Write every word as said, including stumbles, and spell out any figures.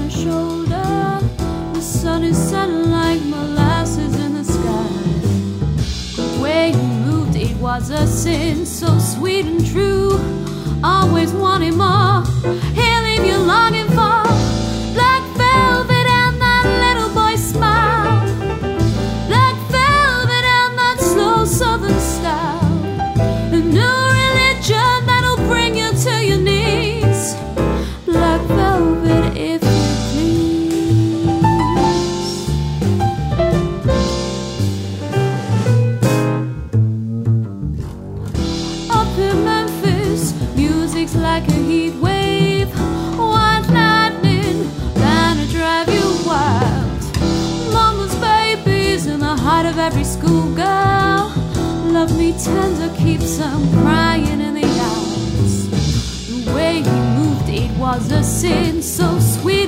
my shoulder. The sun is setting like molasses in the sky. The way you moved, it was a sin, so sweet and true. Always wanting more. He'll leave you longing for black velvet and that little boy's smile. Black velvet and that slow southern style. A new religion that'll bring you to your knees. Black velvet, if you please. Up in Memphis, music's like a heat wave. White lightning, bound to drive you wild. Mama's babies in the heart of every schoolgirl. Love me tender, keeps them crying in the eyes. The way he moved, it was a sin, so sweet